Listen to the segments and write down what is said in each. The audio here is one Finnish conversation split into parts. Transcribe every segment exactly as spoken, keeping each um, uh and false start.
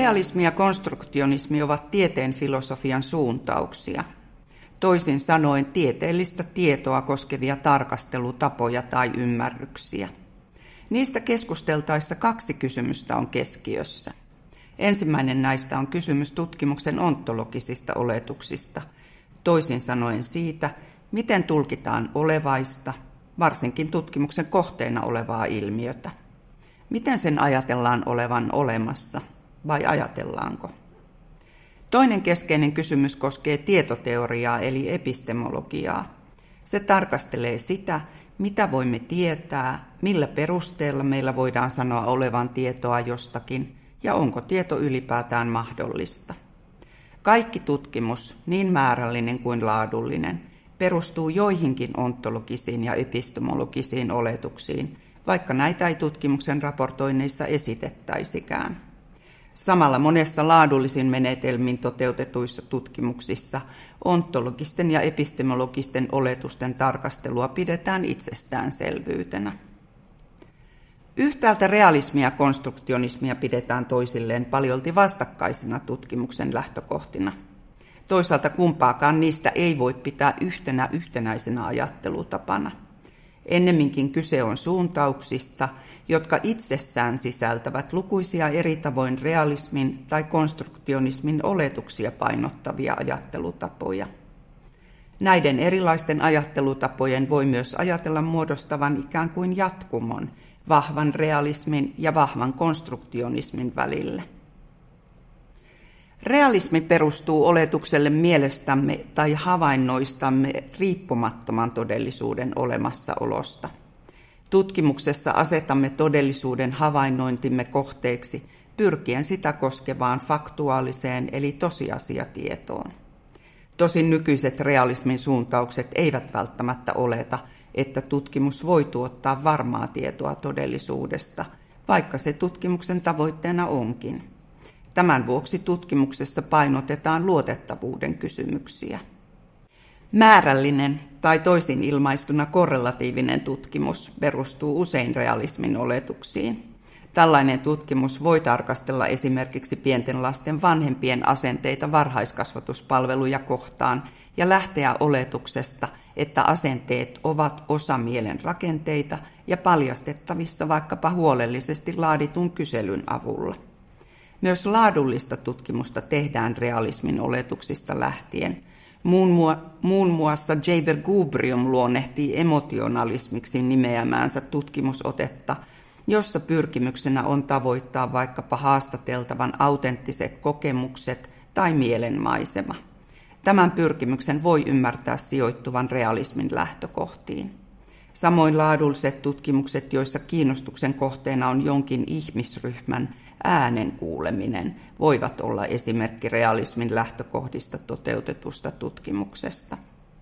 Realismi ja konstruktionismi ovat tieteen filosofian suuntauksia. Toisin sanoen tieteellistä tietoa koskevia tarkastelutapoja tai ymmärryksiä. Niistä keskusteltaessa kaksi kysymystä on keskiössä. Ensimmäinen näistä on kysymys tutkimuksen ontologisista oletuksista, toisin sanoen siitä, miten tulkitaan olevaista, varsinkin tutkimuksen kohteena olevaa ilmiötä. Miten sen ajatellaan olevan olemassa, vai ajatellaanko? Toinen keskeinen kysymys koskee tietoteoriaa eli epistemologiaa. Se tarkastelee sitä, mitä voimme tietää, millä perusteella meillä voidaan sanoa olevan tietoa jostakin, ja onko tieto ylipäätään mahdollista. Kaikki tutkimus, niin määrällinen kuin laadullinen, perustuu joihinkin ontologisiin ja epistemologisiin oletuksiin, vaikka näitä ei tutkimuksen raportoinneissa esitettäisikään. Samalla monessa laadullisin menetelmin toteutetuissa tutkimuksissa ontologisten ja epistemologisten oletusten tarkastelua pidetään itsestäänselvyytenä. Yhtäältä realismia ja konstruktionismia pidetään toisilleen paljolti vastakkaisina tutkimuksen lähtökohtina. Toisaalta kumpaakaan niistä ei voi pitää yhtenä yhtenäisenä ajattelutapana. Ennemminkin kyse on suuntauksista, jotka itsessään sisältävät lukuisia eri tavoin realismin tai konstruktionismin oletuksia painottavia ajattelutapoja. Näiden erilaisten ajattelutapojen voi myös ajatella muodostavan ikään kuin jatkumon vahvan realismin ja vahvan konstruktionismin välille. Realismi perustuu oletukselle mielestämme tai havainnoistamme riippumattoman todellisuuden olemassaolosta. Tutkimuksessa asetamme todellisuuden havainnointimme kohteeksi pyrkien sitä koskevaan faktuaaliseen eli tosiasiatietoon. Tosin nykyiset realismin suuntaukset eivät välttämättä oleta, että tutkimus voi tuottaa varmaa tietoa todellisuudesta, vaikka se tutkimuksen tavoitteena onkin. Tämän vuoksi tutkimuksessa painotetaan luotettavuuden kysymyksiä. Määrällinen tai toisin ilmaistuna korrelatiivinen tutkimus perustuu usein realismin oletuksiin. Tällainen tutkimus voi tarkastella esimerkiksi pienten lasten vanhempien asenteita varhaiskasvatuspalveluja kohtaan ja lähteä oletuksesta, että asenteet ovat osa mielen rakenteita ja paljastettavissa vaikkapa huolellisesti laaditun kyselyn avulla. Myös laadullista tutkimusta tehdään realismin oletuksista lähtien. Muun, muun muassa J. Bergubrium luonnehtii emotionalismiksi nimeämäänsä tutkimusotetta, jossa pyrkimyksenä on tavoittaa vaikkapa haastateltavan autenttiset kokemukset tai mielenmaisema. Tämän pyrkimyksen voi ymmärtää sijoittuvan realismin lähtökohtiin. Samoin laadulliset tutkimukset, joissa kiinnostuksen kohteena on jonkin ihmisryhmän äänen kuuleminen, voivat olla esimerkki realismin lähtökohdista toteutetusta tutkimuksesta.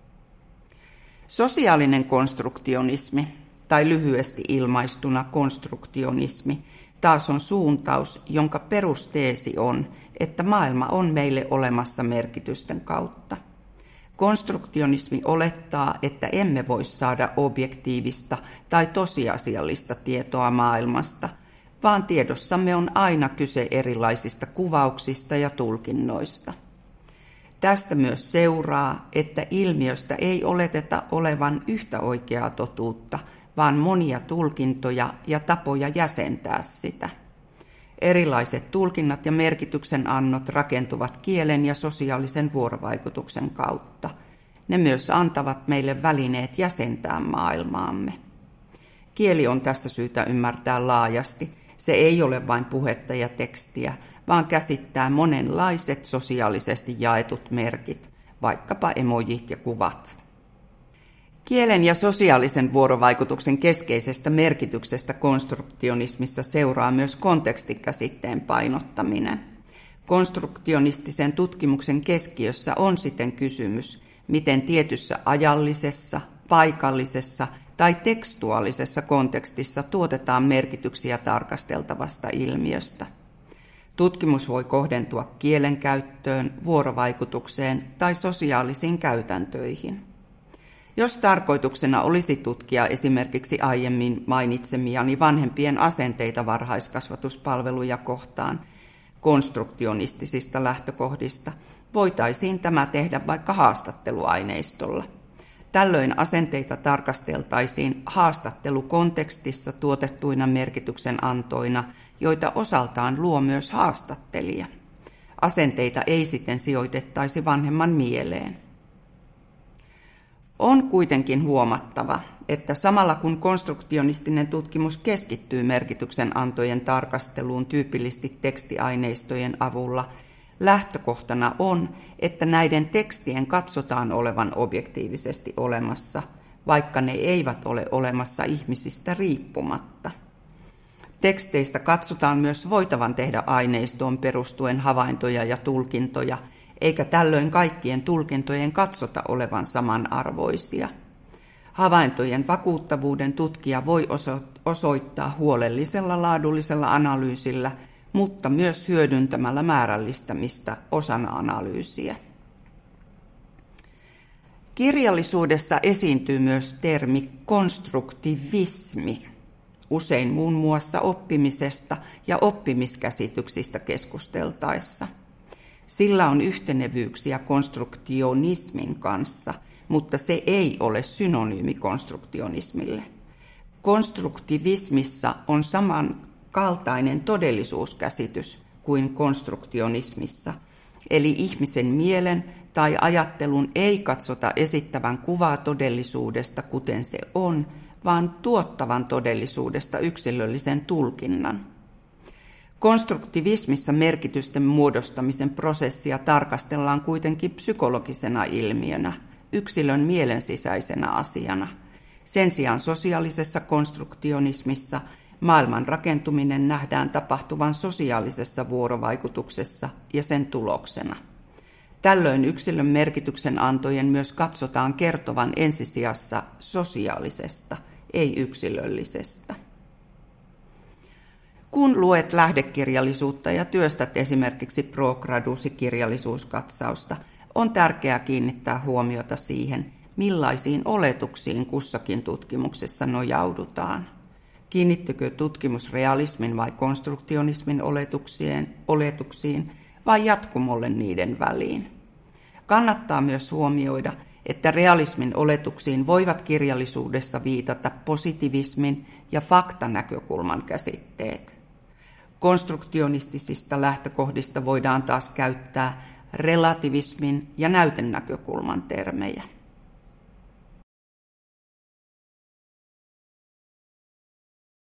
Sosiaalinen konstruktionismi, tai lyhyesti ilmaistuna konstruktionismi, taas on suuntaus, jonka perusteesi on, että maailma on meille olemassa merkitysten kautta. Konstruktionismi olettaa, että emme voi saada objektiivista tai tosiasiallista tietoa maailmasta, vaan tiedossamme on aina kyse erilaisista kuvauksista ja tulkinnoista. Tästä myös seuraa, että ilmiöstä ei oleteta olevan yhtä oikeaa totuutta, vaan monia tulkintoja ja tapoja jäsentää sitä. Erilaiset tulkinnat ja merkityksen annot rakentuvat kielen ja sosiaalisen vuorovaikutuksen kautta. Ne myös antavat meille välineet jäsentää maailmaamme. Kieli on tässä syytä ymmärtää laajasti. Se ei ole vain puhetta ja tekstiä, vaan käsittää monenlaiset sosiaalisesti jaetut merkit, vaikkapa emojit ja kuvat. Kielen ja sosiaalisen vuorovaikutuksen keskeisestä merkityksestä konstruktionismissa seuraa myös kontekstikäsitteen painottaminen. Konstruktionistisen tutkimuksen keskiössä on siten kysymys, miten tietyssä ajallisessa, paikallisessa tai tekstuaalisessa kontekstissa tuotetaan merkityksiä tarkasteltavasta ilmiöstä. Tutkimus voi kohdentua kielenkäyttöön, vuorovaikutukseen tai sosiaalisiin käytäntöihin. Jos tarkoituksena olisi tutkia esimerkiksi aiemmin mainitsemiani vanhempien asenteita varhaiskasvatuspalveluja kohtaan, konstruktionistisista lähtökohdista, voitaisiin tämä tehdä vaikka haastatteluaineistolla. Tällöin asenteita tarkasteltaisiin haastattelukontekstissa tuotettuina merkityksen antoina, joita osaltaan luo myös haastattelija. Asenteita ei siten sijoitettaisi vanhemman mieleen. On kuitenkin huomattava, että samalla kun konstruktionistinen tutkimus keskittyy merkityksen antojen tarkasteluun tyypillisesti tekstiaineistojen avulla, lähtökohtana on, että näiden tekstien katsotaan olevan objektiivisesti olemassa, vaikka ne eivät ole olemassa ihmisistä riippumatta. Teksteistä katsotaan myös voitavan tehdä aineistoon perustuen havaintoja ja tulkintoja, eikä tällöin kaikkien tulkintojen katsota olevan samanarvoisia. Havaintojen vakuuttavuuden tutkija voi osoittaa huolellisella laadullisella analyysillä, mutta myös hyödyntämällä määrällistämistä osana analyysiä. Kirjallisuudessa esiintyy myös termi konstruktivismi, usein muun muassa oppimisesta ja oppimiskäsityksistä keskusteltaessa. Sillä on yhtenevyyksiä konstruktionismin kanssa, mutta se ei ole synonyymi konstruktionismille. Konstruktivismissa on samankaltainen todellisuuskäsitys kuin konstruktionismissa, eli ihmisen mielen tai ajattelun ei katsota esittävän kuvaa todellisuudesta kuten se on, vaan tuottavan todellisuudesta yksilöllisen tulkinnan. Konstruktivismissa merkitysten muodostamisen prosessia tarkastellaan kuitenkin psykologisena ilmiönä, yksilön mielen sisäisenä asiana. Sen sijaan sosiaalisessa konstruktionismissa maailman rakentuminen nähdään tapahtuvan sosiaalisessa vuorovaikutuksessa ja sen tuloksena. Tällöin yksilön merkityksen antojen myös katsotaan kertovan ensisijassa sosiaalisesta, ei yksilöllisestä. Kun luet lähdekirjallisuutta ja työstät esimerkiksi pro gradusi-kirjallisuuskatsausta, on tärkeää kiinnittää huomiota siihen, millaisiin oletuksiin kussakin tutkimuksessa nojaudutaan. Kiinnittykö tutkimus realismin vai konstruktionismin oletuksiin, oletuksiin vai jatkumolle niiden väliin? Kannattaa myös huomioida, että realismin oletuksiin voivat kirjallisuudessa viitata positivismin ja faktanäkökulman käsitteet. Konstruktionistisista lähtökohdista voidaan taas käyttää relativismin ja näytenäkökulman termejä.